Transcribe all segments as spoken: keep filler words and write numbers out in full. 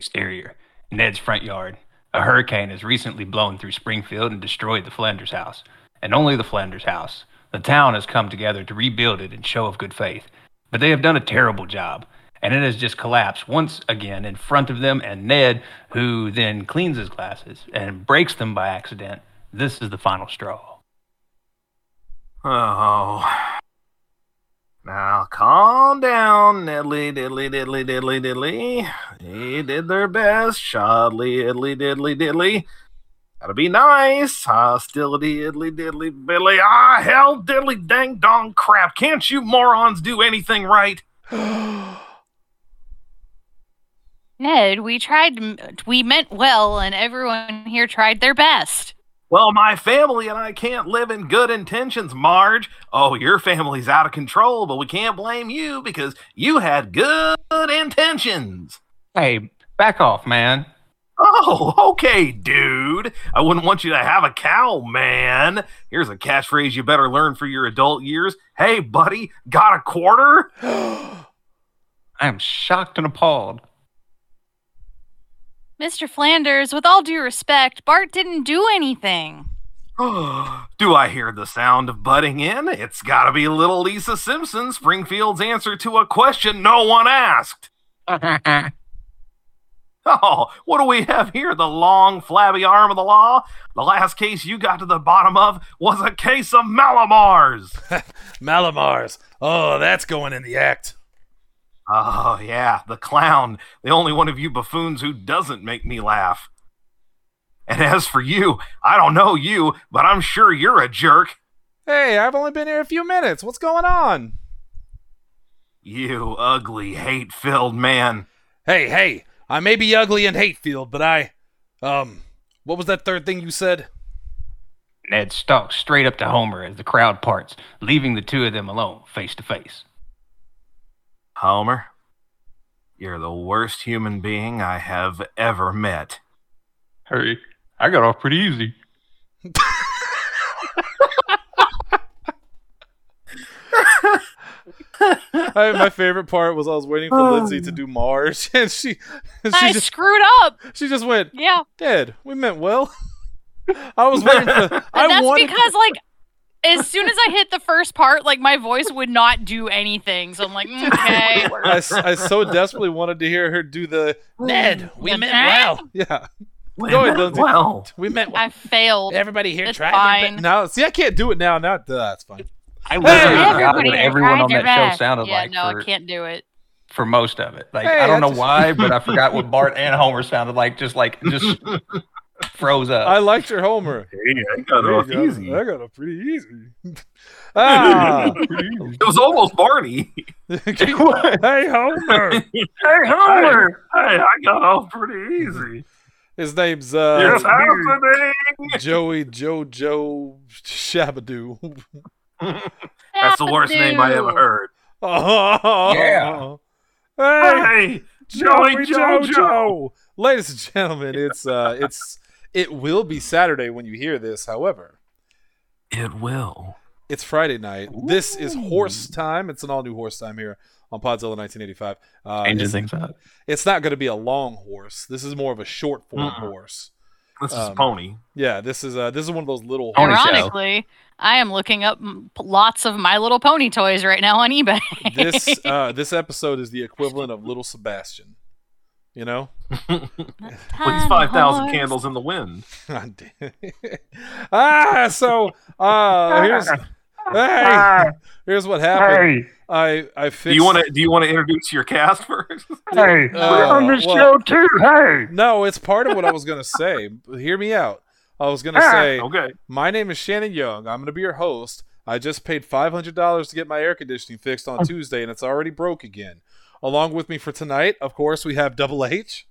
exterior. Ned's front yard. A hurricane has recently blown through Springfield and destroyed the Flanders house. And only the Flanders house. The town has come together to rebuild it in show of good faith. But they have done a terrible job. And it has just collapsed once again in front of them, and Ned, who then cleans his glasses and breaks them by accident. This is the final straw. Oh. Now, calm down, Nedley, diddly, diddly, diddly, diddly. They did their best, Shadley, diddly, diddly, diddly. Gotta be nice. Hostility, diddly, diddly, billy. Ah, hell, diddly, dang, dong, crap. Can't you morons do anything right? Ned, we tried, we meant well, and everyone here tried their best. Well, my family and I can't live in good intentions, Marge. Oh, your family's out of control, but we can't blame you because you had good intentions. Hey, back off, man. Oh, okay, dude. I wouldn't want you to have a cow, man. Here's a catchphrase you better learn for your adult years. Hey, buddy, got a quarter? I am shocked and appalled. Mister Flanders, with all due respect, Bart didn't do anything. Do I hear the sound of butting in? It's gotta be little Lisa Simpson, Springfield's answer to a question no one asked. Oh, what do we have here? The long, flabby arm of the law? The last case you got to the bottom of was a case of Malamars. Malamars. Oh, that's going in the act. Oh, yeah, the clown. The only one of you buffoons who doesn't make me laugh. And as for you, I don't know you, but I'm sure you're a jerk. Hey, I've only been here a few minutes. What's going on? You ugly, hate-filled man. Hey, hey, I may be ugly and hate-filled, but I... Um, what was that third thing you said? Ned stalks straight up to Homer as the crowd parts, leaving the two of them alone, face to face. Homer, you're the worst human being I have ever met. Hey, I got off pretty easy. I, my favorite part was I was waiting for Lindsay to do Mars, and she, she I just screwed up. She just went, yeah, Dad, we meant well. I was waiting for. And I that's wanted because, like, as soon as I hit the first part, like, my voice would not do anything. So I'm like, mm, okay. I, s- I so desperately wanted to hear her do the Ned. We meant well. Yeah. We Go ahead, meant Lindsay. well. We meant well. I failed. Everybody here It's tried. fine. Their be- no, see, I can't do it now. Now, uh, that's fine. I literally Hey! forgot what Everybody everyone tried on their that show best. sounded yeah, like no, for, I can't do it. for most of it. Like, Hey, I don't know that's- why, but I forgot what Bart and Homer sounded like. Just like, just froze up. I liked your Homer. Hey, I got There off you go. easy. I got it pretty easy. ah. It was almost Barney. Hey, Homer. Hey, Homer. Hey, I got off pretty easy. His name's uh, It's happening. Joey Jojo Shabadoo. That's the worst name I ever heard. Oh, Yeah. Hey, Hey, Joey Joey Jojo. Jojo. Ladies and gentlemen, it's uh, it's it will be Saturday when you hear this. However, It will. it's Friday night. This is Horse Time. It's an all new Horse Time here on Podzilla nineteen eighty-five. Uh, Changes it's, things up. it's not going to be a long horse. This is more of a short form Mm-mm. horse. This is Um, Pony. Yeah, this is uh, this is one of those little. Pony show. Ironically, I am looking up m- lots of My Little Pony toys right now on eBay. This uh, this episode is the equivalent of Little Sebastian. You know. Please five thousand candles in the wind. God damn it. ah, so uh, here's hey, here's what happened. I I fixed. Do you want to? Do you want to introduce your cast first? Hey, Uh, we're on this well- show too. Hey. No, it's part of what I was gonna say. Hear me out. I was gonna say, Okay. my name is Shannon Young. I'm gonna be your host. I just paid five hundred dollars to get my air conditioning fixed on Tuesday, and it's already broke again. Along with me for tonight, of course, we have Double H.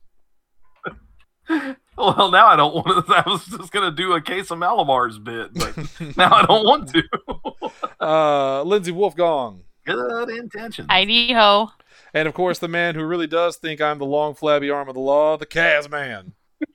Well, now I don't want to. I was just gonna do a case of Malamar's bit, but now I don't want to. uh, Lindsay Wolfgong. Good intentions. Heidi ho. And of course, the man who really does think I'm the long, flabby arm of the law, the Kaz Man.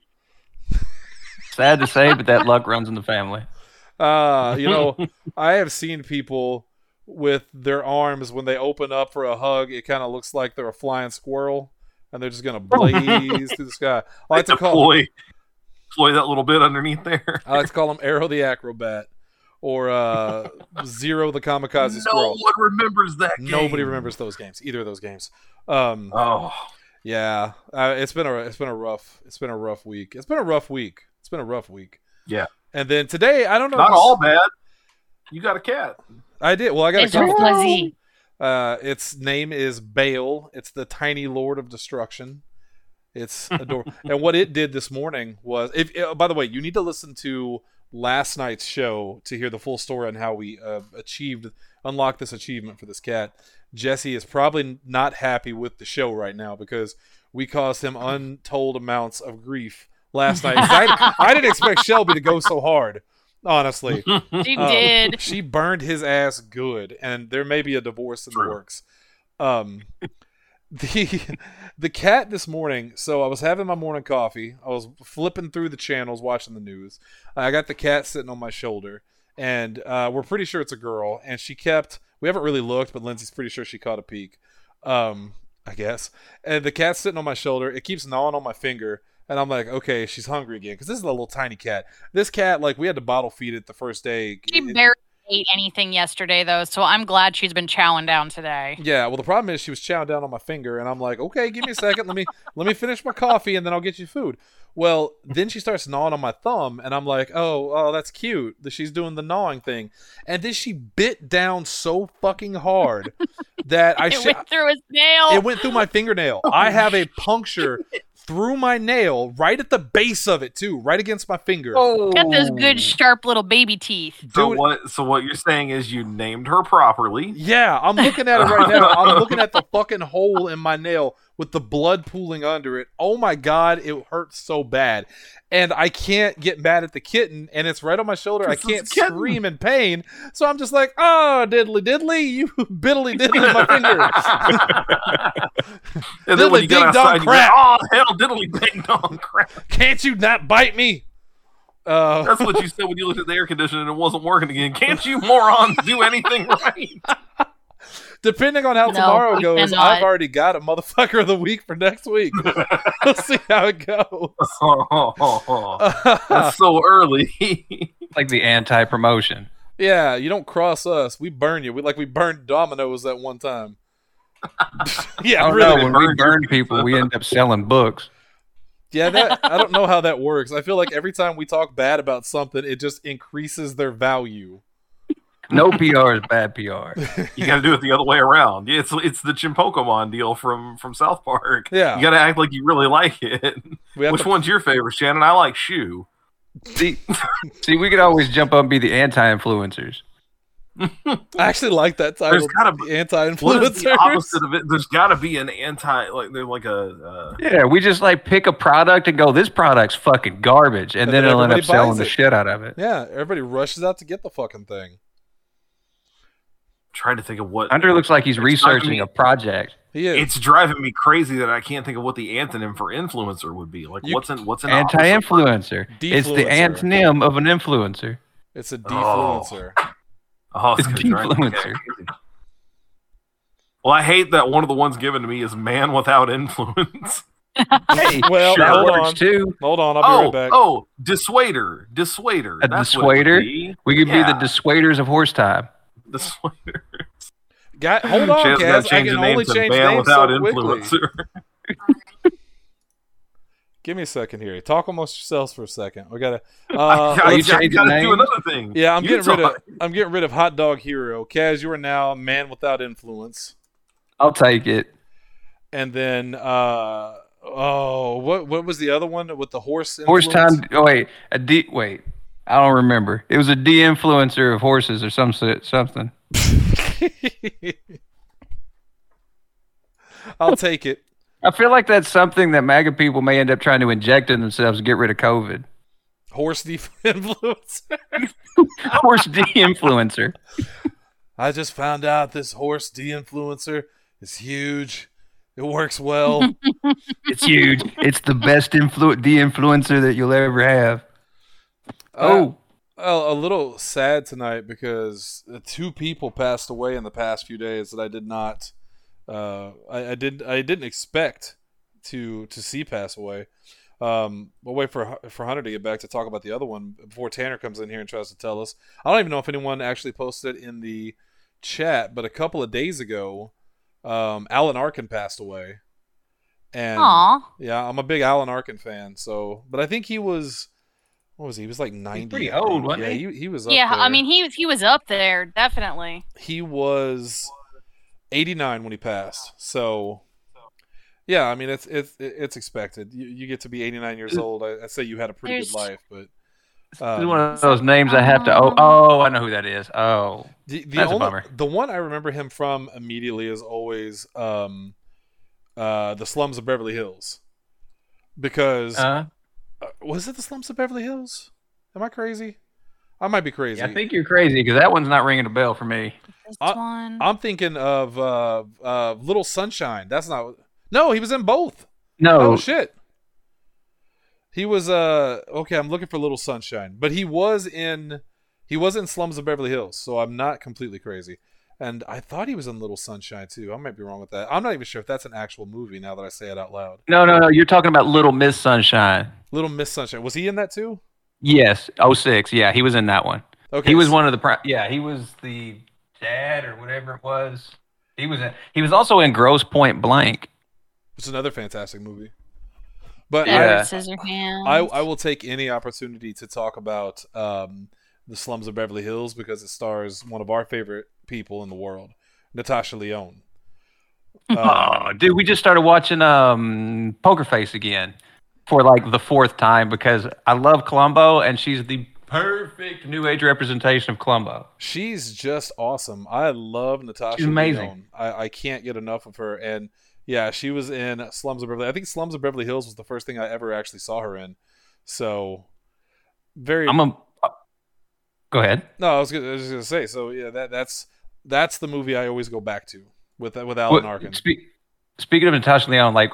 Sad to say, but that luck runs in the family. Uh, you know, I have seen people with their arms when they open up for a hug. It kind of looks like they're a flying squirrel, and they're just gonna blaze through the sky. I like to call deploy, deploy that little bit underneath there. I like to call him Arrow the Acrobat or uh, Zero the Kamikaze No Squirrel. one remembers that game. Nobody remembers those games, either of those games. Um, Oh, yeah, uh, it's been a it's been a rough it's been a rough week. It's been a rough week. It's been a rough week. yeah. And then today, I don't know. Not if this- all bad. You got a cat. I did. Well, I got It's a cat. fuzzy. Uh, its name is Bale. It's the tiny Lord of Destruction. It's adorable. And what it did this morning was, if uh, by the way, you need to listen to last night's show to hear the full story on how we uh, achieved, unlocked this achievement for this cat. Jesse is probably not happy with the show right now because we caused him untold amounts of grief last night. I, I didn't expect Shelby to go so hard, honestly. She Um, did. She burned his ass good, and there may be a divorce in the True. works. Um, the the cat this morning. So I was having my morning coffee. I was flipping through the channels, watching the news. I got the cat sitting on my shoulder, and uh, we're pretty sure it's a girl. And she kept. We haven't really looked, but Lindsay's pretty sure she caught a peek. Um, I guess. And the cat's sitting on my shoulder. It keeps gnawing on my finger. And I'm like, okay, she's hungry again. Because this is a little tiny cat. This cat, like, we had to bottle feed it the first day. She It- barely ate anything yesterday, though, so I'm glad she's been chowing down today. yeah, well, the problem is she was chowing down on my finger. And I'm like, okay, give me a second. Let me let me finish my coffee, and then I'll get you food. Well, then she starts gnawing on my thumb. And I'm like, oh, oh, that's cute that she's doing the gnawing thing. And then she bit down so fucking hard that I It sh- went through his nail. it went through my fingernail. I have a puncture through my nail, right at the base of it too, right against my finger. Oh. Got those good, sharp little baby teeth. So Dude. what? So what you're saying is you named her properly. Yeah, I'm looking at it right now. I'm looking at the fucking hole in my nail with the blood pooling under it. Oh my god, it hurts so bad. And I can't get mad at the kitten, and it's right on my shoulder. I 'Cause can't it's a kitten. scream in pain. So I'm just like, oh, diddly diddly, you biddly diddly my finger. And then when you Diddly get ding dong outside, you go, crap. oh hell, diddly ding dong crap. Can't you not bite me? Uh, That's what you said when you looked at the air conditioner and it wasn't working again. Can't you morons do anything right? Depending on how No, tomorrow we goes, cannot. I've already got a motherfucker of the week for next week. We'll see how it goes. That's so early. Like the anti-promotion. Yeah, you don't cross us. We burn you. We like we burned Domino's that one time. yeah, Oh really. no, when we burned your burn pizza. people, we end up selling books. Yeah, that I don't know how that works. I feel like every time we talk bad about something, it just increases their value. No P R is bad P R. You got to do it the other way around. Yeah, it's it's the Chimpokemon deal from from South Park. Yeah. You got to act like you really like it. We have Which to- one's your favorite, Shannon? I like Shoe. See, see, we could always jump up and be the anti-influencers. I actually like that title. There's gotta be- The anti-influencers. What is the opposite of it? There's got to be an anti, like there's like a. Uh, Yeah, we just like pick a product and go, this product's fucking garbage, and, And then then it'll end up everybody buys selling the it. shit out of it. Yeah, everybody rushes out to get the fucking thing. trying to think of what. Hunter looks like he's It's researching driving me- a project. He is. It's driving me crazy that I can't think of what the antonym for influencer would be. Like You- what's in what's an opposite? Anti-influencer. It's the Defluencer. antonym of an influencer. It's a defluencer. Oh, it's It's gonna drive me defluencer. crazy. Well, I hate that one of the ones given to me is man without influence. Hey, Well, Sure. that hold works on. too. Hold on, I'll be Oh, right back. oh, dissuader, dissuader. A That's what it would dissuader? be. We could Yeah. be the dissuaders of horse time. Dissuader. Got, hold on, Shannon's Kaz. gotta I change can the name only to change man names without so quickly. influencer. Give me a second here. Talk amongst yourselves for a second. We gotta. Uh, Are you I changing gotta names? do another thing. yeah, I'm You getting rid of. talk. I'm getting rid of Hot Dog Hero. Kaz, you are now man without influence. I'll take it. And then, uh, oh, what what was the other one with the horse? Horse influence? time. Oh wait, a D. Wait, I don't remember. It was a de-influencer of horses or some si- something. I'll take it. I feel like that's something that MAGA people may end up trying to inject in themselves to get rid of COVID. Horse def- influencer. Horse de-influencer. I just found out this horse de-influencer is huge. It works well. It's huge. It's the best influ- de-influencer that you'll ever have. Oh. Oh, Well, a little sad tonight because uh, two people passed away in the past few days that I did not, uh, I, I did, I didn't expect to to see pass away. Um, we'll wait for for Hunter to get back to talk about the other one before Tanner comes in here and tries to tell us. I don't even know if anyone actually posted in the chat, but a couple of days ago, um, Alan Arkin passed away. And Aw. yeah, I'm a big Alan Arkin fan. So, but I think he was, what was he? He was like ninety. pretty old, wasn't yeah, he? he? He was. Up Yeah, I there. mean, he he was up there, definitely. He was eighty-nine when he passed. So, yeah, I mean, it's it's it's expected. You, you get to be eighty-nine years old. I, I say you had a pretty There's- good life, but This um, is one of those names I have to. Oh, oh, I know who that is. Oh, the, the that's a only bummer. the one I remember him from immediately is always um, uh, the Slums of Beverly Hills, because uh, uh, was it the Slums of Beverly Hills? Am I crazy? I might be crazy. yeah, I think you're crazy because that one's not ringing a bell for me. This I- one. I'm thinking of uh, uh, Little Sunshine. That's not. No, he was in both. No, Oh shit. He was uh okay, I'm looking for Little Sunshine, but he was in he was in Slums of Beverly Hills, so I'm not completely crazy. And I thought he was in Little Sunshine too. I might be wrong with that. I'm not even sure if that's an actual movie now that I say it out loud. no, no, no. You're talking about Little Miss Sunshine. Little Miss Sunshine. Was he in that too? Yes, oh six. Yeah, he was in that one. Okay. He was so- one of the. Pri- yeah, he was the dad or whatever it was. He was in. He was also in Gross Point Blank. It's another fantastic movie. But Yeah. Edward Scissorhands. I, I I will take any opportunity to talk about um, the Slums of Beverly Hills because it stars one of our favorite people in the world, Natasha Lyonne. Um, Oh, dude, we just started watching um Poker Face again for like the fourth time because I love Columbo and she's the perfect new age representation of Columbo. She's just awesome. I love Natasha. She's amazing. Lyonne. I, I can't get enough of her. And yeah, she was in Slums of Beverly. I think Slums of Beverly Hills was the first thing I ever actually saw her in. So very. I'm a. Go ahead. no, I was, gonna, I was just gonna say. So yeah, that that's that's the movie I always go back to with with Alan Well, Arkin. spe- speaking of Natasha Lyonne, like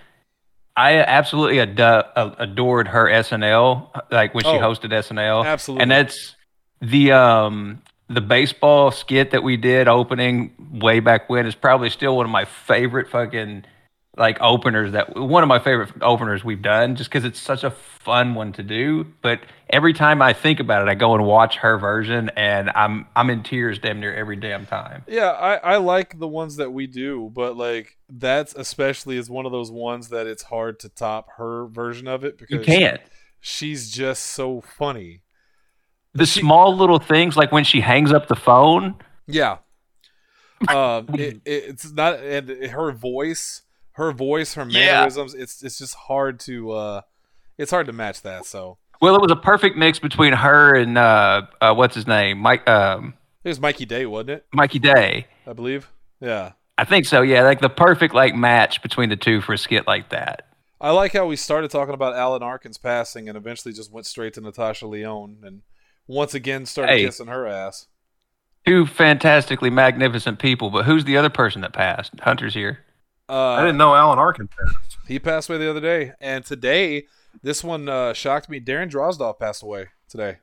I absolutely ado- adored her S N L, like when she Oh, hosted S N L, Absolutely. and that's the um the baseball skit that we did opening way back when is probably still one of my favorite fucking like openers that one of my favorite openers we've done just because it's such a fun one to do. But every time I think about it, I go and watch her version, and I'm I'm in tears damn near every damn time. Yeah, I, I like the ones that we do, but like that's especially is one of those ones that it's hard to top her version of it because You can't. she's just so funny. The She- small little things like when she hangs up the phone. Yeah. Um, it, it, it's not, and her voice, her voice, her Yeah. mannerisms. It's it's just hard to, uh, it's hard to match that. So Well, it was a perfect mix between her and uh, uh what's his name, Mike, um, it was Mikey Day, wasn't it? Mikey Day. I believe. Yeah. I think so. Yeah, like the perfect like match between the two for a skit like that. I like how we started talking about Alan Arkin's passing and eventually just went straight to Natasha Lyonne and once again started Hey. kissing her ass. Two fantastically magnificent people, but who's the other person that passed? Hunter's here. Uh, I didn't know Alan Arkin passed. He passed away the other day, and today this one uh, shocked me. Darren Drozdov passed away today.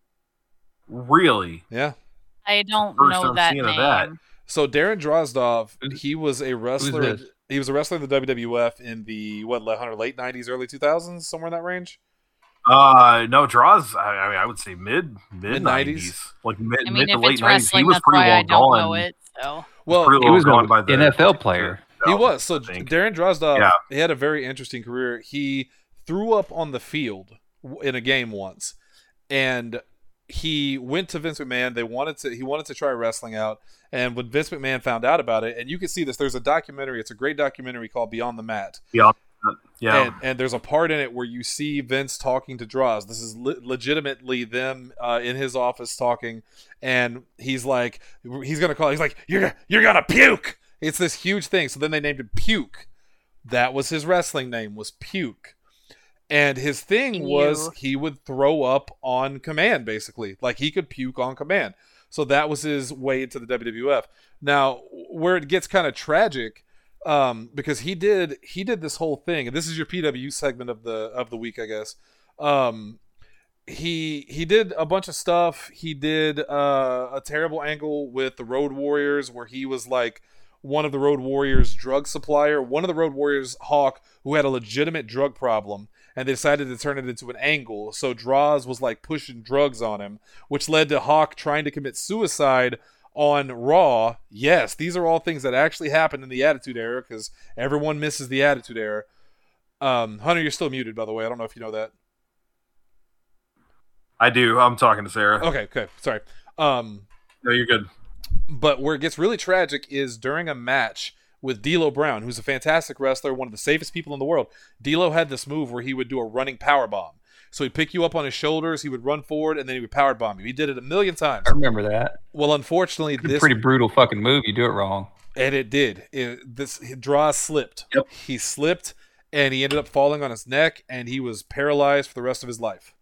Really? Yeah. I don't First know I'm that seeing name. of that. So Darren Drozdov, Who's- he was a wrestler. this? He was a wrestler in the W W F in the what, Hunter, late nineties, early two thousands, somewhere in that range. Uh, no, draws. I, I mean, I would say mid mid Mid-nineties? nineties, like mid, I mid mean, to if late it's nineties. He wrestling, was that's pretty why well I don't gone. know it. So Well, Pretty He well was gone an by the N F L player. he was. So I think. Darren Drozdov, Yeah. he had a very interesting career. He threw up on the field w- in a game once, and he went to Vince McMahon. They wanted to. He wanted to try wrestling out, and when Vince McMahon found out about it, and you can see this. There's a documentary. It's a great documentary called Beyond the Mat. Yeah. And, and there's a part in it where you see Vince talking to Droz. This is le- legitimately them uh, in his office talking, and he's like, he's gonna call. He's like, you're you're gonna puke. It's this huge thing. So then they named him Puke. That was his wrestling name, was Puke. And his thing was Ew. he would throw up on command, basically, like he could puke on command. So that was his way into the W W F. Now, where it gets kind of tragic. Um, because he did he did this whole thing, and this is your P W segment of the of the week, I guess. Um, he he did a bunch of stuff. He did uh, a terrible angle with the Road Warriors, where he was like one of the Road Warriors' drug supplier, one of the Road Warriors, Hawk, who had a legitimate drug problem, and they decided to turn it into an angle. So Droz was like pushing drugs on him, which led to Hawk trying to commit suicide on Raw. Yes, these are all things that actually happened in the Attitude Era, because everyone misses the Attitude Era. Um, Hunter, you're still muted, by the way. I don't know if you know that. I do. I'm talking to Sarah. Okay, okay, sorry. Um, no, you're good. But where it gets really tragic is during a match with D'Lo Brown, who's a fantastic wrestler, one of the safest people in the world. D'Lo had this move where he would do a running power bomb. So he'd pick you up on his shoulders, he would run forward, and then he would power bomb you. He did it a million times. I remember that. Well, unfortunately, It's a this pretty brutal fucking move. You do it wrong. and it did. It, this draw slipped. Yep. He slipped, and he ended up falling on his neck, and he was paralyzed for the rest of his life.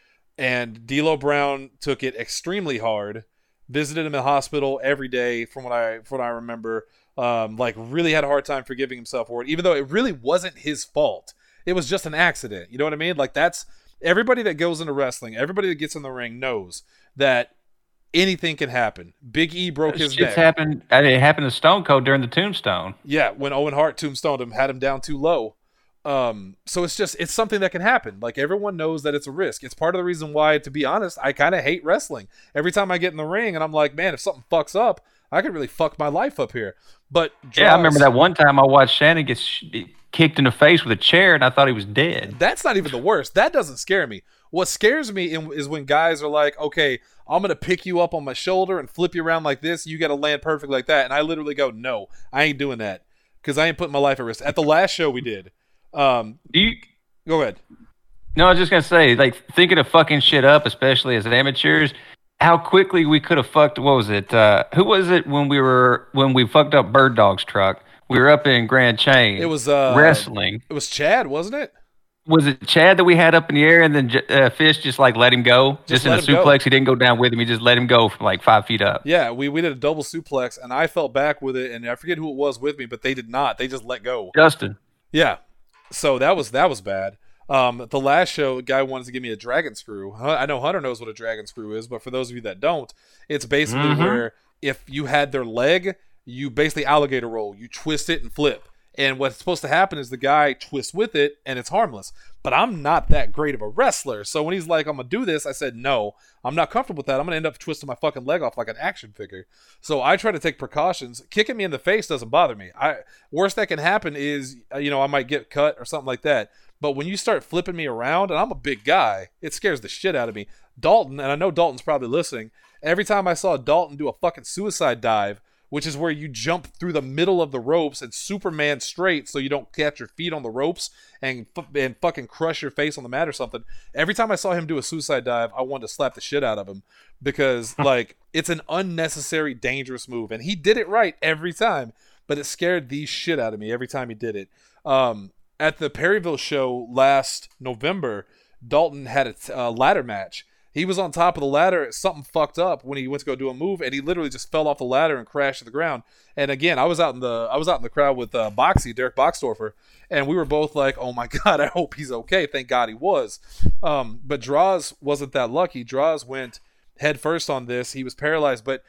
And D'Lo Brown took it extremely hard. Visited him in the hospital every day, from what I from what I remember. Um, like really had a hard time forgiving himself for it, even though it really wasn't his fault. It was just an accident. You know what I mean? Like that's everybody that goes into wrestling, everybody that gets in the ring knows that anything can happen. Big E broke his Shit's neck. happened. It happened to Stone Cold during the Tombstone. Yeah, when Owen Hart tombstoned him, had him down too low. Um, so it's just, it's something that can happen. Like everyone knows that it's a risk. It's part of the reason why, to be honest, I kind of hate wrestling. Every time I get in the ring and I'm like, man, if something fucks up, I could really fuck my life up here. But Yeah, I remember Droz- that one time I watched Shannon get sh- kicked in the face with a chair, and I thought he was dead. That's not even the worst. That doesn't scare me. What scares me in, is when guys are like, okay, I'm going to pick you up on my shoulder and flip you around like this. You got to land perfect like that. And I literally go, no, I ain't doing that, because I ain't putting my life at risk. At the last show we did, um, Do you? go ahead. No, I was just gonna say, like, thinking of fucking shit up, especially as amateurs, how quickly we could have fucked. What was it? Uh, who was it when we were when we fucked up Bird Dog's truck? We were up in Grand Chain. It was uh, wrestling. It was Chad, wasn't it? Was it Chad that we had up in the air, and then uh, Fish just like let him go, Just just, in a let him go. suplex? He didn't go down with him. He just let him go from like five feet up. Yeah, we, we did a double suplex, and I fell back with it, and I forget who it was with me, but they did not. They just let go. Justin. Yeah, so that was that was bad. Um, the last show, a guy wanted to give me a dragon screw. Huh, I know Hunter knows what a dragon screw is, but for those of you that don't, it's basically Mhm. where if you had their leg, you basically alligator roll. You twist it and flip. And what's supposed to happen is the guy twists with it, and it's harmless. But I'm not that great of a wrestler. So when he's like, I'm going to do this, I said, no, I'm not comfortable with that. I'm going to end up twisting my fucking leg off like an action figure. So I try to take precautions. Kicking me in the face doesn't bother me. I Worst that can happen is, uh, you know, I might get cut or something like that. But when you start flipping me around, and I'm a big guy, it scares the shit out of me. Dalton, and I know Dalton's probably listening, every time I saw Dalton do a fucking suicide dive, which is where you jump through the middle of the ropes and Superman straight so you don't catch your feet on the ropes and and fucking crush your face on the mat or something. Every time I saw him do a suicide dive, I wanted to slap the shit out of him because, like, it's an unnecessary, dangerous move. And he did it right every time, but it scared the shit out of me every time he did it. Um, at the Perryville show last November, Dalton had a t- uh, ladder match. He was on top of the ladder. Something fucked up when he went to go do a move, and he literally just fell off the ladder and crashed to the ground. And again, I was out in the I was out in the crowd with uh, Boxy, Derek Boxdorfer, and we were both like, "Oh my god, I hope he's okay." Thank God he was. Um, but Droz wasn't that lucky. Droz went head first on this. He was paralyzed, but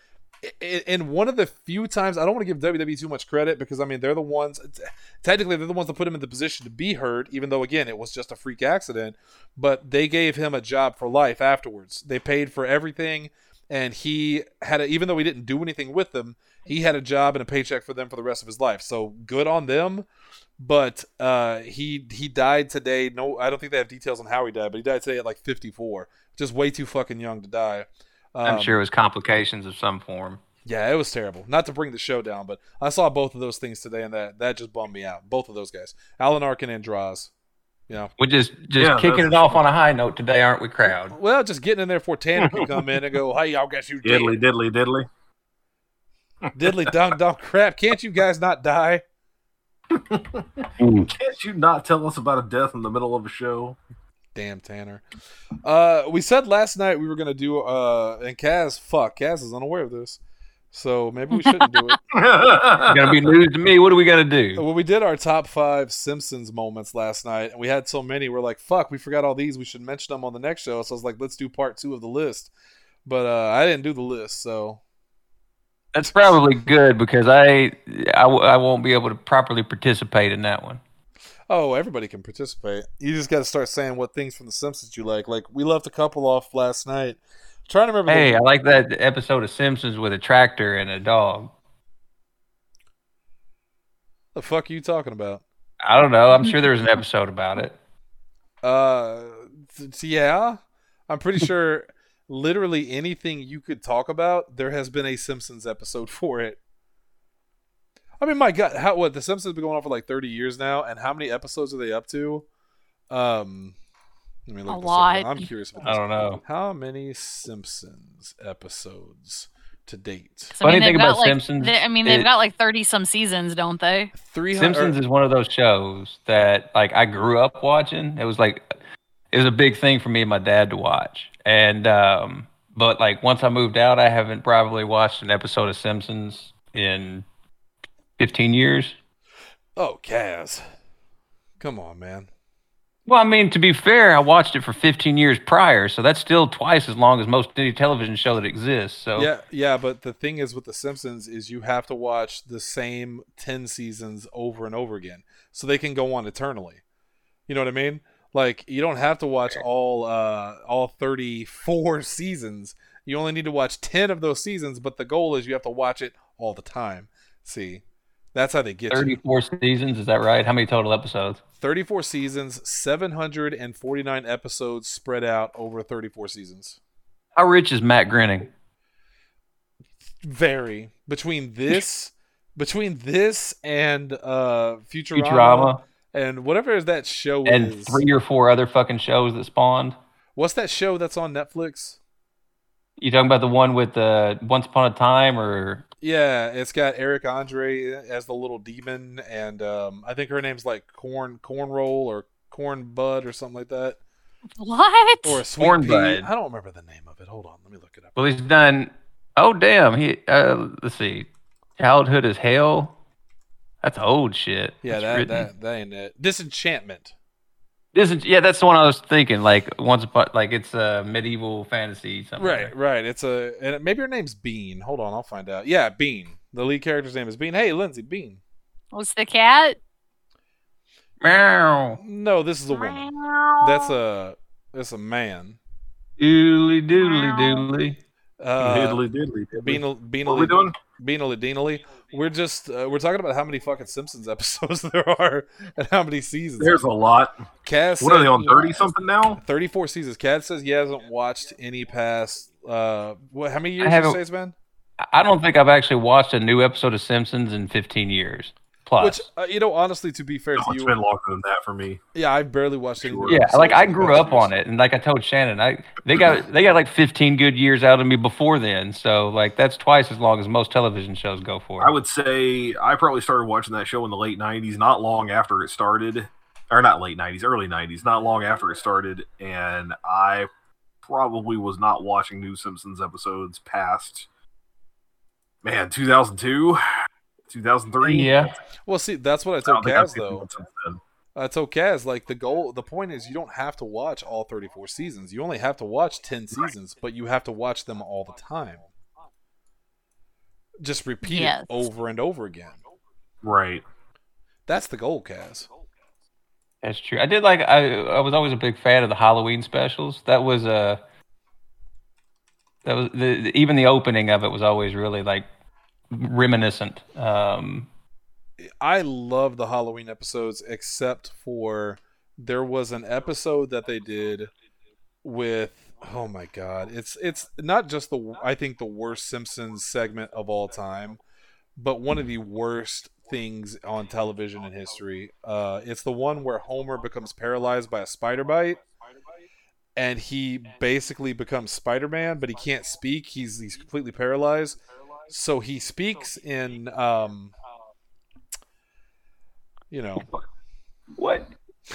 in one of the few times, I don't want to give W W E too much credit because, I mean, they're the ones, technically, they're the ones that put him in the position to be hurt, even though, again, it was just a freak accident. But they gave him a job for life afterwards. They paid for everything, and he had, a, even though he didn't do anything with them, he had a job and a paycheck for them for the rest of his life. So good on them. But uh, he he died today. No, I don't think they have details on how he died, but he died today at like fifty-four, which is way too fucking young to die. I'm sure it was complications of some form. Yeah, it was terrible. Not to bring the show down, but I saw both of those things today, and that, that just bummed me out. Both of those guys, Alan Arkin and Droz. You know, We're just just Yeah, kicking that's- it off on a high note today, aren't we, crowd? well, just getting in there before Tanner can come in and go, "Hey, y'all, guess you did Diddly, diddly, diddly. diddly dong dong crap! Can't you guys not die?" Can't you not tell us about a death in the middle of a show? Damn Tanner. Uh, we said last night we were gonna do uh, and Kaz, fuck, Kaz is unaware of this, so maybe we shouldn't do it. It's gonna be news to me. What are we gonna do? Well, we did our top five Simpsons moments last night, and we had so many. We're like, fuck, we forgot all these. We should mention them on the next show. So I was like, let's do part two of the list. But uh, I didn't do the list, so That's probably good because I, I, w- I won't be able to properly participate in that one. Oh, everybody can participate. You just got to start saying what things from The Simpsons you like. Like, we left a couple off last night. I'm trying to remember. Hey, the... I like that episode of Simpsons with a tractor and a dog. The fuck are you talking about? I don't know. I'm sure there was an episode about it. Uh, th- yeah. I'm pretty sure literally anything you could talk about, there has been a Simpsons episode for it. I mean, my God, how what the Simpsons have been going on for like thirty years now, and how many episodes are they up to? Um, let me look A this lot. Up. I'm curious about I this. don't know. How many Simpsons episodes to date? 'Cause, I Funny mean, thing they've got, about like, Simpsons, they- I mean, they've it- got like thirty some seasons, don't they? Three hundred. Simpsons is one of those shows that like I grew up watching. It was like it was a big thing for me and my dad to watch. And um, but like once I moved out, I haven't probably watched an episode of Simpsons in fifteen years. Oh, Kaz. Come on, man. Well, I mean, to be fair, I watched it for fifteen years prior, so that's still twice as long as most any television show that exists. So Yeah, yeah, but the thing is with The Simpsons is you have to watch the same ten seasons over and over again, so they can go on eternally. You know what I mean? Like, you don't have to watch all uh, all thirty-four seasons. You only need to watch ten of those seasons, but the goal is you have to watch it all the time. See, that's how they get you. thirty-four seasons, is that right? How many total episodes? thirty-four seasons, seven hundred forty-nine episodes spread out over thirty-four seasons. How rich is Matt Groening? Very. Between this between this and uh Futurama, Futurama and whatever that show and is. three or four other fucking shows that spawned. What's that show that's on Netflix? You talking about the one with uh, Once Upon a Time, or Yeah, it's got Eric Andre as the little demon, and um I think her name's like Corn Cornroll or Corn Bud or something like that. What? Or a Sweet Corn Pea. Bud. I don't remember the name of it. Hold on, let me look it up. well, he's done. Oh damn, he. Uh, let's see, Childhood is Hell. That's old shit. Yeah, That's that, written. that that ain't it. Disenchantment. Isn't yeah, that's the one I was thinking. Like once upon, like it's a medieval fantasy something. like Right, that. right. It's a and maybe her name's Bean. Hold on, I'll find out. Yeah, Bean. The lead character's name is Bean. Hey, Lindsay, Bean. What's the cat? Meow. No, this is a woman. That's a that's a man. Doodly doodly doodly. Uh, diddly diddly diddly. Beanal, Beanally, What are we doing? Beanally Deanally. We're just uh, we're talking about how many fucking Simpsons episodes there are and how many seasons. There's a lot. Cass What are said- they on? Thirty something now? thirty-four seasons. Cat says he hasn't watched any past. Uh, what? How many years I did you haven't- say it's been? I don't think I've actually watched a new episode of Simpsons in fifteen years plus. Which uh, you know, honestly, to be fair Oh, to it's you, been longer than that for me. yeah, I've barely watched any. Sure. yeah, episodes like I in the grew past up on years. it, and like I told Shannon, I they got they got like fifteen good years out of me before then. So like that's twice as long as most television shows go for. I would say I probably started watching that show in the late nineties, not long after it started. Or not late nineties, early nineties, not long after it started. And I probably was not watching new Simpsons episodes past, man, two thousand two, two thousand three. Yeah, Well, see, that's what I I don't told think I've Kaz seen though. one since then. I told Kaz like the goal, the point is you don't have to watch all thirty-four seasons. You only have to watch ten seasons, but you have to watch them all the time. Just repeat Yes. it over and over again. Right. That's the goal, Kaz. that's true. I did like I I was always a big fan of the Halloween specials. That was uh that was the, the even the opening of it was always really like reminiscent. Um, I love the Halloween episodes, except for there was an episode that they did with oh my god, it's it's not just the I think the worst Simpsons segment of all time, but one of the worst things on television in history. Uh, it's the one where Homer becomes paralyzed by a spider bite, and he basically becomes Spider-Man, but he can't speak. He's he's completely paralyzed, so he speaks in um, you know. what?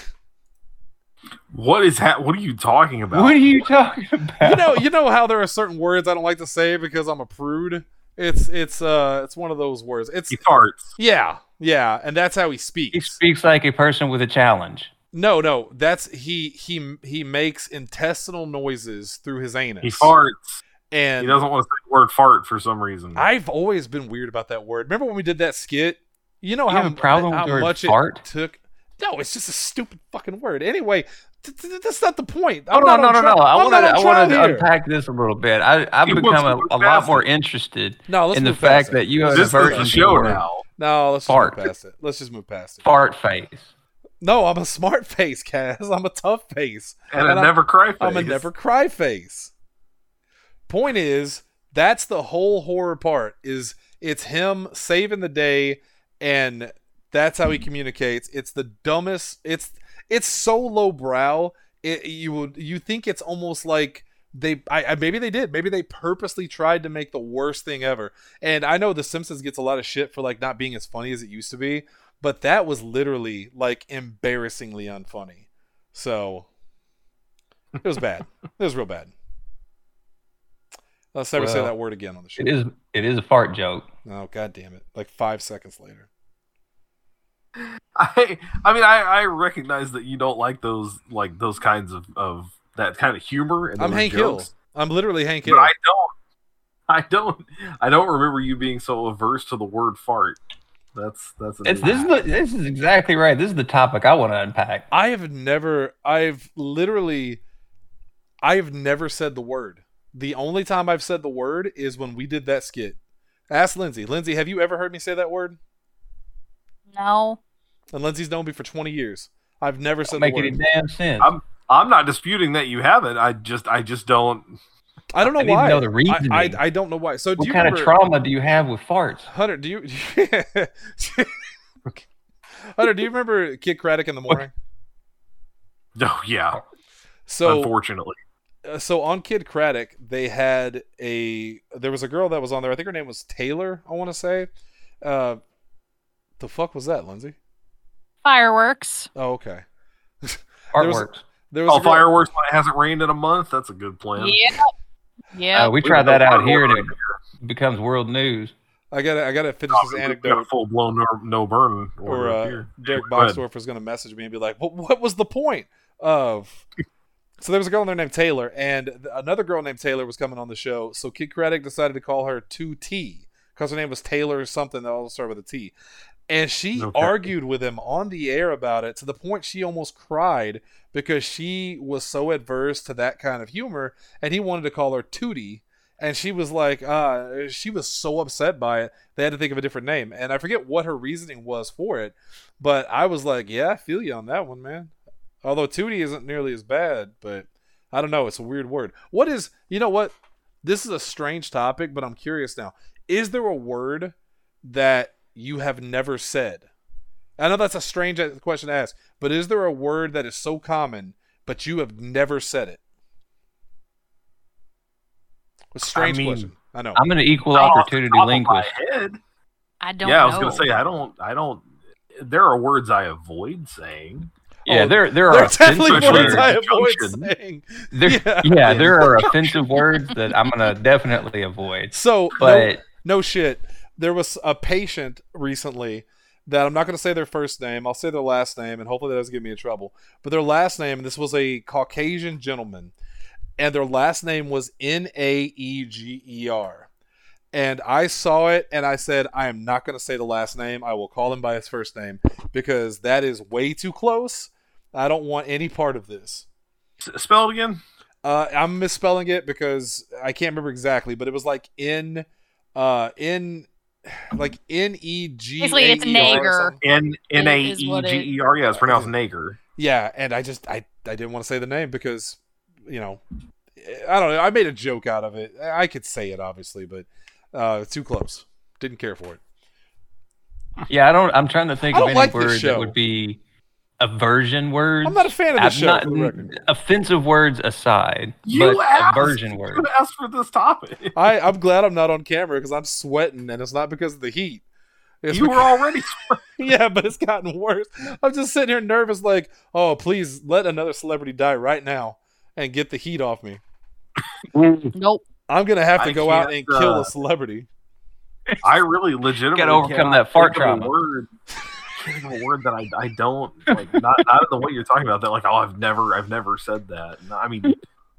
What is that? What are you talking about? What are you talking about? you know, you know how there are certain words I don't like to say because I'm a prude. It's it's uh it's one of those words. It's He farts. yeah, yeah, and that's how he speaks. He speaks like a person with a challenge. No, no, that's he he he makes intestinal noises through his anus. He farts. and He doesn't want to say word fart for some reason. I've always been weird about that word. Remember when we did that skit? You know You how, have a problem how with the word much fart? it took. No, it's just a stupid fucking word. Anyway, th- th- that's not the point. Oh, I'm no, not no, on no, tri- no. I I'm wanted, not on I trial wanted to here. unpack this a little bit. I, I've He wants become to a, move a lot past more it. interested No, let's in the move past fact it. that you have this is aversion the to show the word now. No, let's just Fart. move past it. Let's just move past it. fart face. No, I'm a smart face, Kaz. I'm a tough face. And, a I'm- never cry face. I'm a never cry face. Point is, that's the whole horror part. Is it's him saving the day, and that's how he communicates. It's the dumbest. It's it's so lowbrow. It, you would you think it's almost like they I, I maybe they did maybe they purposely tried to make the worst thing ever. And I know The Simpsons gets a lot of shit for like not being as funny as it used to be, but that was literally like embarrassingly unfunny. So it was bad. It was real bad. Let's never say Well, that word again on the show. It is it is a fart joke. Oh, god damn it. Like five seconds later. I I mean I, I recognize that you don't like those like those kinds of, of that kind of humor and I'm those Hank Hill. jokes, I'm literally Hank but Hill. I don't I don't I don't remember you being so averse to the word fart. That's that's a It's, new this is one. the, this is exactly right. This is the topic I want to unpack. I have never, I've literally, I have never said the word. The only time I've said the word is when we did that skit. Ask Lindsay. Lindsay, have you ever heard me say that word? No. And Lindsay's known me for twenty years. I've never said Don't make the any word. damn sense. I'm I'm not disputing that you haven't. I just I just don't. I don't know I need to why. know the I, reasoning. I, I don't know why. So do what you kind remember, of trauma do you have with farts? Hunter, do you, Hunter, do you remember Kid Craddock in the morning? Oh yeah. So Unfortunately. Uh, so on Kid Craddock, they had a there was a girl that was on there. I think her name was Taylor. I want to say. Uh, the fuck was that, Lindsay? Fireworks. Oh, okay. Fart There was- works. There was Oh, a girl- fireworks when it hasn't rained in a month. That's a good plan. Yep. Yeah. Uh, we We tried got that out one here, and more it becomes world news. I gotta I gotta finish this anecdote, Full blown no, no burn. or up uh, here. Derek Go ahead. Boxdorf is gonna message me and be like, "What? What was the point of?" So there was a girl in there named Taylor, and th- another girl named Taylor was coming on the show. So Kid Craddock decided to call her two T because her name was Taylor or something that all started with a T. And she Okay. argued with him on the air about it to the point she almost cried because she was so adverse to that kind of humor, and he wanted to call her Tootie. And she was like, uh, she was so upset by it, they had to think of a different name. And I forget what her reasoning was for it, but I was like, yeah, I feel you on that one, man. Although Tootie isn't nearly as bad, but I don't know. It's a weird word. What is, you know what? This is a strange topic, but I'm curious now. Is there a word that you have never said? I know that's a strange question to ask, but is there a word that is so common, but you have never said it? A strange mean, question. I know. I'm an equal Off the opportunity top of my linguist. head. I don't Yeah, know. I was gonna say I don't I don't. There are words I avoid saying. Yeah, Oh, there there are There are definitely offensive words words. I avoid Junction. saying. There, Yeah. yeah. there are offensive words that I'm gonna definitely avoid. So, no, But no shit. There was a patient recently that I'm not going to say their first name. I'll say their last name, and hopefully that doesn't get me in trouble. But their last name, and this was a Caucasian gentleman, and their last name was N A E G E R. And I saw it, and I said, I am not going to say the last name. I will call him by his first name because that is way too close. I don't want any part of this. S- spell it again. Uh, I'm misspelling it because I can't remember exactly, but it was like in, uh, in, like N E G. Basically, it's Nager. N N A Is E what it- G E R. Yeah, it's pronounced Nager. Yeah, and I just I I didn't want to say the name because, you know, I don't know. I made a joke out of it. I could say it obviously, but uh, too close. Didn't care for it. yeah, I don't. I'm trying to think I of don't any like this word show. that would be aversion words. I'm not a fan of this I'm show. not- for the record. offensive words aside, You but asked. aversion words. You asked for this topic. I I'm glad I'm not on camera because I'm sweating, and it's not because of the heat. It's You were already. Yeah, but it's gotten worse. I'm just sitting here nervous, like, oh, please let another celebrity die right now and get the heat off me. Nope. I'm gonna have to I go out can't, and kill uh, a celebrity. I really legitimately Gotta overcome cannot that fart think of a trauma. Word, can't think of a word that I, I don't like. Not not in the way you're talking about that. Like, oh, I've never I've never said that. No, I mean,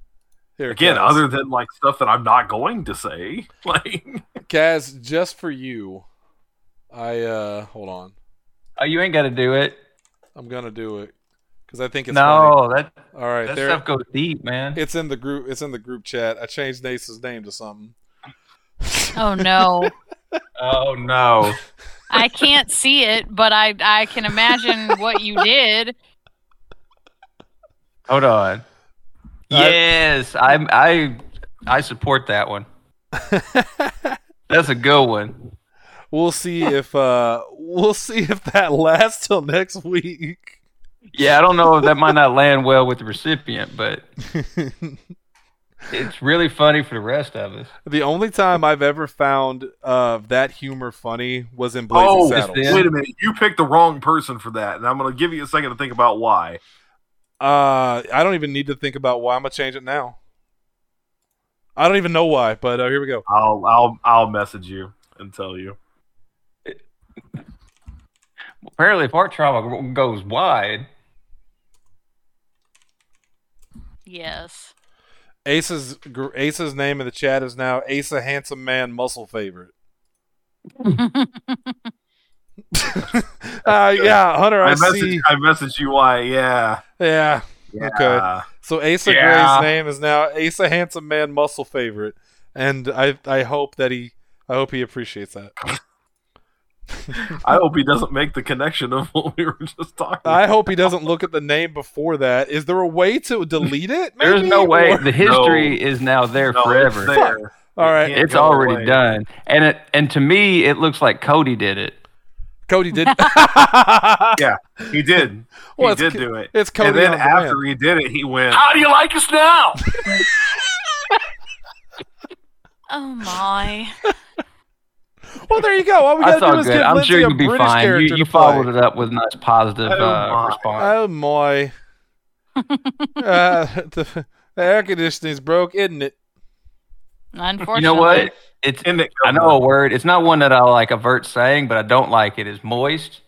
Here, Again, Kaz. other than like stuff that I'm not going to say, like Kaz, just for you, I uh hold on. Oh, you ain't got to do it. I'm gonna do it because I think it's No, funny. that All right, that there. stuff goes deep, man. It's in the group. It's in the group chat. I changed Nace's name to something. Oh no. Oh no. I can't see it, but I I can imagine what you did. Hold on. Yes, I I I support that one. That's a good one. We'll see if uh we'll see if that lasts till next week. Yeah, I don't know if that might not land well with the recipient, but it's really funny for the rest of us. The only time I've ever found uh that humor funny was in Blazing oh, Saddles. Yeah. wait a minute, you picked the wrong person for that, and I'm going to give you a second to think about why. Uh, I don't even need to think about why. I'm gonna change it now. I don't even know why, but uh, here we go. I'll I'll I'll message you and tell you. Apparently, if Art Trauma goes wide, Yes. Ace's gr- Ace's name in the chat is now Asa Handsome Man Muscle Favorite. uh, yeah, Hunter, I, I message see. I message you why. Yeah. Yeah. Yeah. Okay. So Asa Yeah. Gray's name is now Asa Handsome Man Muscle Favorite, and I I hope that he I hope he appreciates that. I hope he doesn't make the connection of what we were just talking about. I hope he doesn't look at the name before that. Is there a way to delete it? there's maybe? no way. Or- The history is now there No, forever. it's there. All It right. can't It's go already away. done, and it and to me, it looks like Cody did it. Cody did. Yeah, he did. Well, he it's did Co- do it. It's Cody and then on demand. after he did it, he went, How do you like us now? Oh my. Well, there you go. All we That's gotta do all is good. give I'm Lindsay sure a you'll be British fine. You, character you to followed play. it up with a nice positive Oh, uh, my. response. Oh my! uh, the, the air conditioning's broke, isn't it? Unfortunately. You know what? It's "Isn't it I know a word. It's not one that I like avert saying, but I don't like it. Is moist.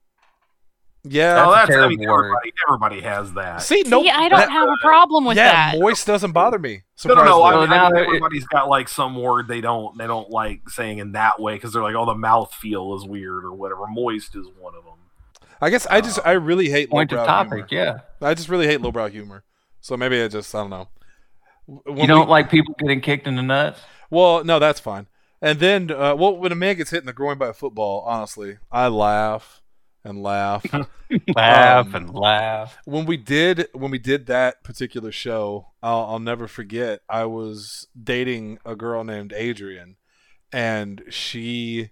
Yeah. Oh, That's a that's I mean, terrible word. everybody, everybody has that. See, See, no, I don't that- have a problem with yeah, that. moist doesn't bother me. No, no, no. surprisingly. I Well, mean, now I mean, it- everybody's got like some word they don't they don't like saying in that way because they're like, oh, the mouth feel is weird or whatever. Moist is one of them. I guess I just I really hate Point to lowbrow topic. humor. Yeah. I just really hate lowbrow humor. So maybe I just I don't know. When You don't we- like people getting kicked in the nuts? Well, no, that's fine. And then, uh, well, when a man gets hit in the groin by a football, honestly, I laugh and laugh. Laugh Um, and laugh. when we did when we did that particular show, I'll, I'll never forget. I was dating a girl named Adrian, and she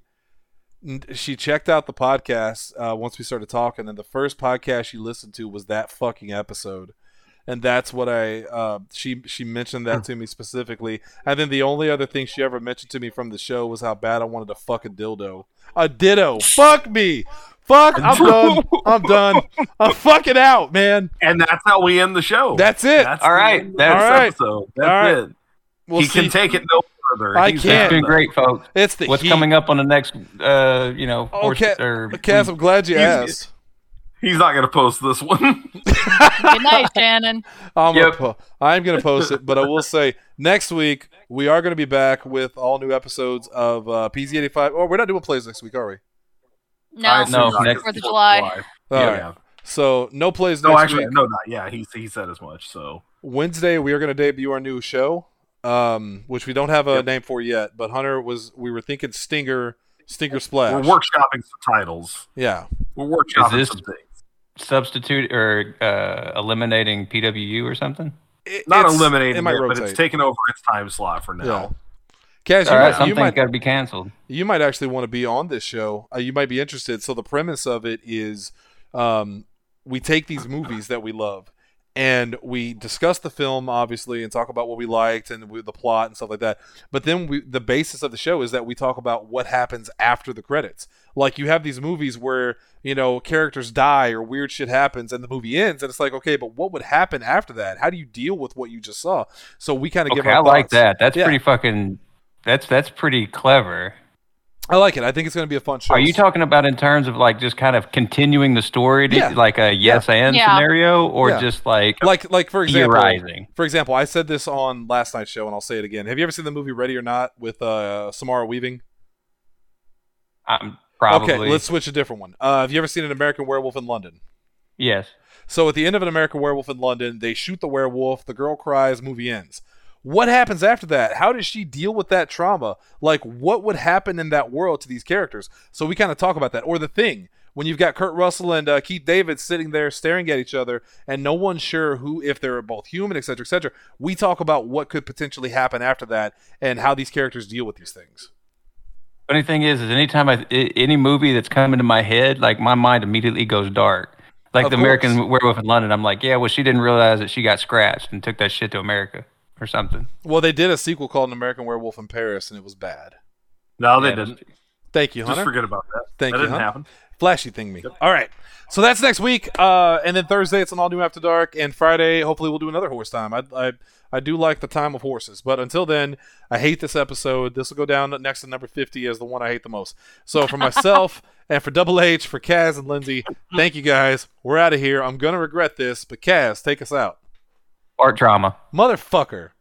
she checked out the podcast uh, once we started talking, and the first podcast she listened to was that fucking episode. And that's what I uh, she she mentioned that to me specifically. And then the only other thing she ever mentioned to me from the show was how bad I wanted to fuck a dildo. A ditto. Fuck me. Fuck. I'm done. I'm done. I'm fucking out, man. And that's how we end the show. That's it. That's All the right, end of that's- this all right. episode. That's All right. it. We'll he see. can take it no further. I He's can't. It's done. been great, folks. It's the What's heat. coming up on the next, uh, you know, Oh, horse, Ca- or Cass, I'm glad you He's- asked. He's not going to post this one. Good night, Shannon. I'm Yep. gonna po- I'm going to post it, but I will say next week we are going to be back with all new episodes of uh, P Z eighty-five. Oh, we're not doing plays next week, are we? No, I assume No, not. next- Fourth of July. All Yeah. right. So no plays No, next actually, week. no, not. Yeah, he he said as much. So Wednesday we are going to debut our new show, um, which we don't have a Yep. name for yet. But Hunter was we were thinking Stinger, Stinger Splash. we're workshopping some titles. Yeah. We're workshopping this- some things. substitute or uh, eliminating P W U or something? It- Not it's- eliminating it it, might but rotate. it's taking over its time slot for now. Yeah. Kaz, you All right, might, you something's might got to be canceled. you might actually want to be on this show. Uh, you might be interested. So the premise of it is, um, we take these movies that we love, and we discuss the film, obviously, and talk about what we liked and we, the plot and stuff like that. But then we, the basis of the show is that we talk about what happens after the credits. Like you have these movies where you know characters die or weird shit happens, and the movie ends, and it's like, okay, but what would happen after that? How do you deal with what you just saw? So we kind of give Okay, our I like thoughts. that. That's Yeah. pretty fucking. That's that's pretty clever. I like it. I think it's going to be a fun show. Are you talking about in terms of like just kind of continuing the story, to, Yeah. like a yes and Yeah. scenario, or Yeah. just like like like for example, theorizing? for example, I said this on last night's show, and I'll say it again. Have you ever seen the movie Ready or Not with uh, Samara Weaving? Um, probably. Okay, let's switch a different one. Uh, have you ever seen An American Werewolf in London? Yes. So at the end of An American Werewolf in London, they shoot the werewolf, the girl cries, movie ends. What happens after that? How does she deal with that trauma? Like, what would happen in that world to these characters? So we kind of talk about that. Or The Thing, when you've got Kurt Russell and uh, Keith David sitting there staring at each other, and no one's sure who, if they're both human, et cetera, et cetera. We talk about what could potentially happen after that and how these characters deal with these things. Funny thing is, is anytime I I- any movie that's come into my head, like my mind immediately goes dark. Like Of the course. American Werewolf in London, I'm like, yeah, well, she didn't realize that she got scratched and took that shit to America or something. Well, they did a sequel called An American Werewolf in Paris, and it was bad. No, they Yeah, didn't. Thank you, Just Hunter. forget about that. Thank that you, didn't Hunter. happen. Flashy thing me. All right. So that's next week. Uh, and then Thursday, it's an all new After Dark. And Friday, hopefully, we'll do another horse time. I, I, I do like the time of horses. But until then, I hate this episode. This will go down next to number fifty as the one I hate the most. So for myself and for Double H, for Kaz and Lindsay, thank you guys. We're out of here. I'm going to regret this. But Kaz, take us out. Art drama. Motherfucker.